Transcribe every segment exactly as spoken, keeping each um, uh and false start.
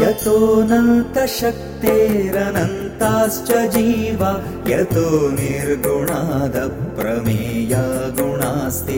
यतोऽनन्तशक्तेरनन्ताश्च जीवा यतो निर्गुणादप्रमेया गुणास्ति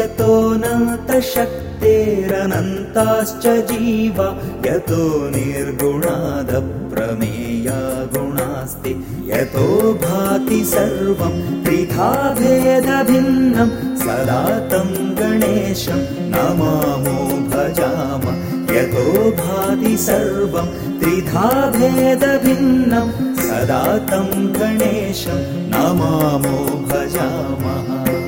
यतोऽनन्तशक्तेरनन्ताश्च जीवा यतो निर्गुणादप्रमेया गुणास्ति यतो भाति सर्वं त्रिधा भेदभिन्नं सदा तं गणेशं नमामो भजाम यतो भाति सर्वं त्रिधा भेदभिन्नं सदा तं गणेशं नमामो भजामः।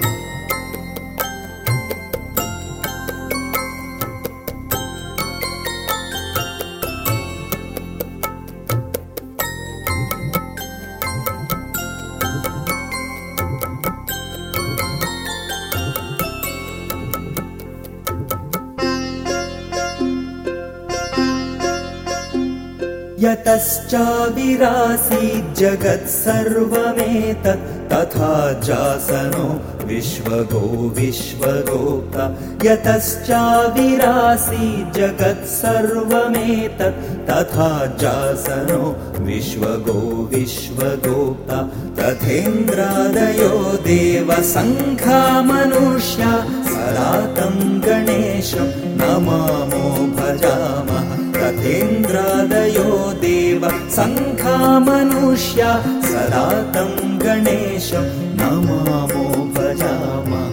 यतश्चाविरासीत् जगत् सर्वमेतत् तथा जासनो विश्वगो विश्वगोप्ता यतश्चाविरासीत् जगत् सर्वमेतत् तथा जासनो विश्वगो विश्वगोप्ता तथेन्द्रादयो देवसङ्घा मनुष्या सदा तं गणेशं नमामो भजामः तथेन्द्रादयो देव सङ्घा मनुष्या सदा तं गणेशं नमामो भजामः।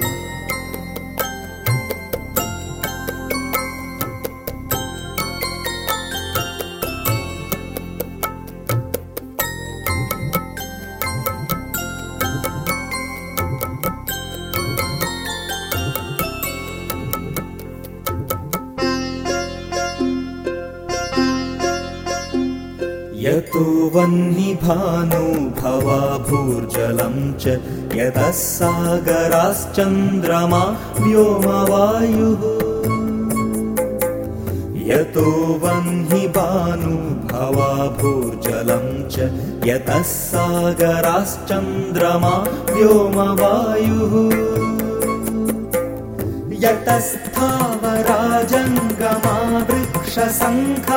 यतो वह्निभानुभवा भूर्जलं च यतः सागराश्चन्द्रमा व्योमवायुः यतो वह्निभानुभवा भूर्जलं च यतः सागराश्चन्द्रमा व्योमवायुः यतस्थावरा जङ्गमा वृक्षसङ्घा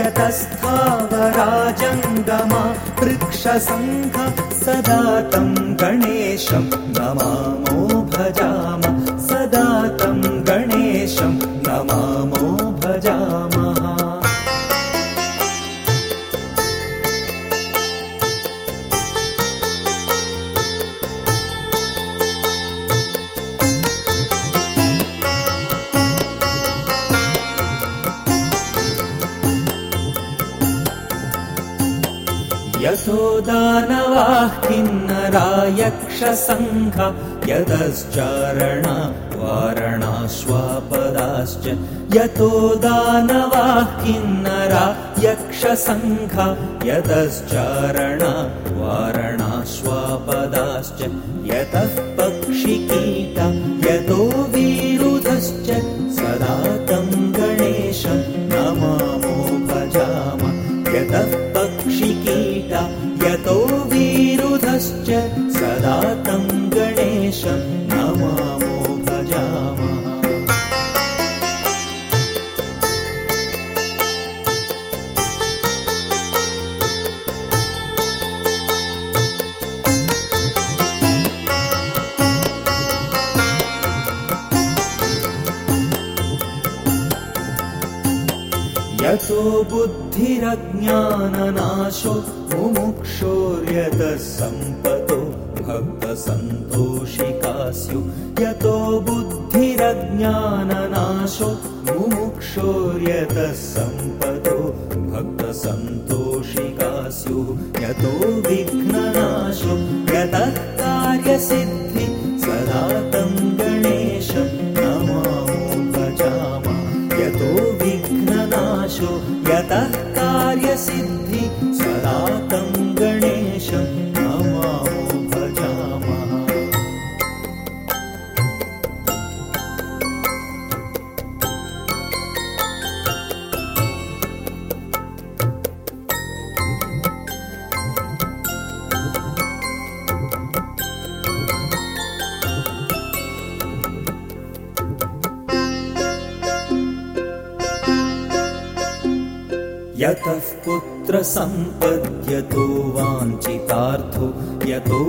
यतस्थावराजङ्गमा वृक्षसङ्घा सदा तं गणेशं नमामो भजाम सदा तं गणेशं नमामो भजामः। यतो दानवाः किन्नरा यक्षसङ्घा यतश्चारणा वारणाश्वापदाश्च यतो दानवाः किन्नरा यक्षसङ्घा यतश्चारणा वारणाश्वापदाश्च यतः पक्षिकीटा यतो विरुधश्च सदा तं गणेशं नमामो भजाम यतः पक्षिकीटा यतो विरुधश्च सदा तं गणेशं नमामो भजामः। यतो बुद्धिरज्ञाननाशो मुमुक्षोर्यतः सम्पतो भक्तसन्तोषिकास्यु यतो बुद्धिरज्ञाननाशो मुमुक्षोर्यतः सम्पतो भक्तसन्तोषिकास्यु यतो विघ्ननाशो यतः कार्यसिद्धि सदा तं गणेशं नमामो भजामः यतो विघ्ननाशो यतः कार्यसिद्धि सदा तं गणेशं नमामो भजामः। यतः पुत्रसम्पद्यतो वाञ्छितार्थो यतो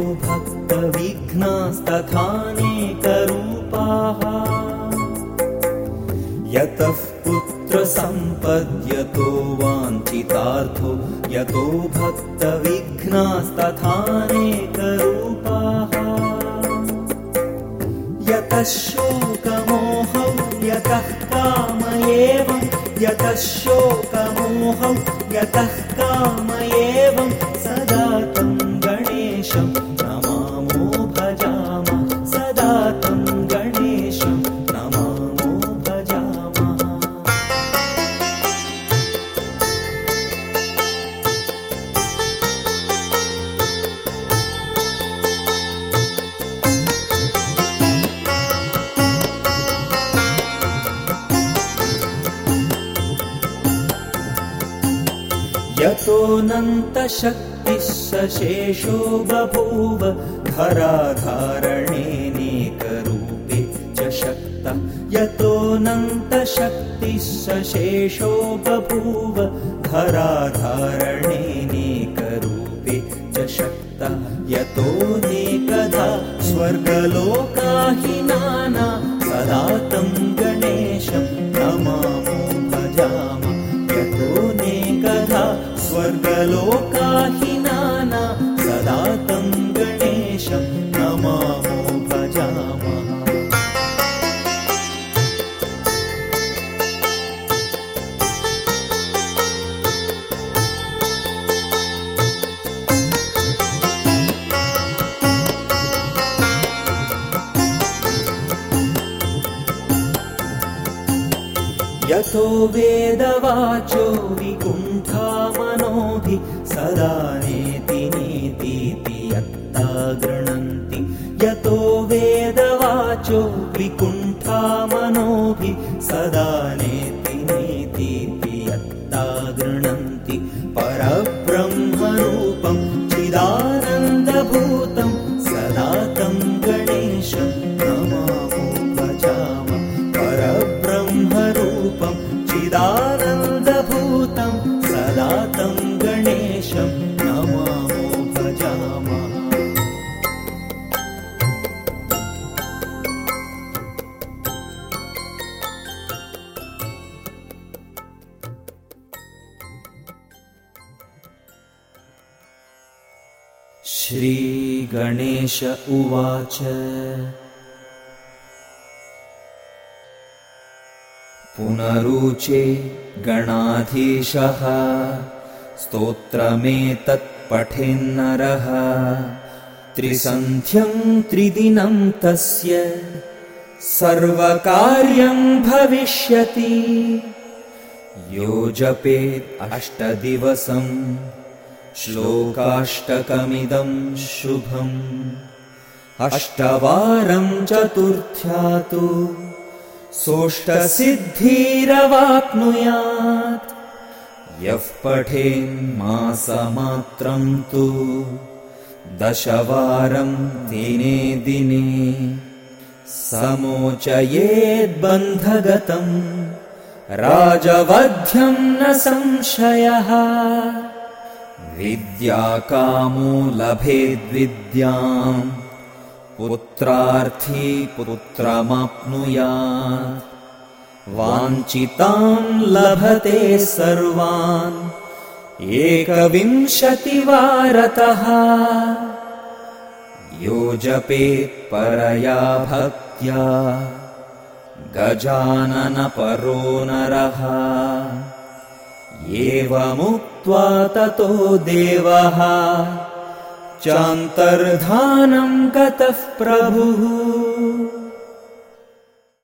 भक्तविघ्नास्तथानेकरूपाः यतः पुत्रसम्पद्यतो वाञ्छितार्थो यतो भक्तविघ्नास्तथानेकरूपाः यतः शोकमोहौ यतः काम एवं यतः शोकमोहौ यतः काम एवं सदा तं गणेशं नमामो भजामः सदा तं गणेशं नमामो भजामः। यतोऽनन्तशक्तिः सशेषो बभूव धराधारणेनेकरूपे च शक्तः यतोऽनन्तशक्तिः सशेषो बभूव धराधारणेनेकरूपे च शक्तः यतोऽनेकधा स्वर्गलोकाहिनाना सदा तं गणेशं नमामो भजामः यतोऽनेकधा स्वर्गलोकाहिनाना सदा तं गणेशं नमामो भजामः। यतो वेदवाचो विकुण्ठामनोभिः सदा नेति नेतीति यत्ता गृह्णन्ति यतो वेदवाचो विकुण्ठामनोभिः सदा नेति नेतीति यत्ता गृह्णन्ति परब्रह्मरूपं चिदानन्दभूतं सदा तं गणेशं नमामो भजामः परब्रह्मरूपं चिदानन्दभूतं सदा तं गणेशं नमामो भजामः। श्रीगणेश उवाच पुनरुचे गणाधीशः स्तोत्रमेतत् पठेन्नरः त्रिसन्ध्यं त्रिदिनं तस्य सर्वकार्यं भविष्यति यो जपेत् अष्टदिवसं श्लोकाष्टकमिदं शुभम् अष्टवारं चतुर्थ्या तु सोऽष्टसिद्धिरवाप्नुयात् यः पठेन्मासमात्रं तु दशवारं दिने दिने समोचयेद्बन्धगतं राजवध्यं न संशयः विद्याकामो लभेद्विद्याम् पुत्रार्थी पुत्रमाप्नुयात् वाञ्छितां लभते सर्वान् एकविंशतिवारतः यो जपेत् परया भक्त्या गजाननपरो नरः एवमुक्त्वा ततो देवः चान्तर्धानं गतः प्रभुः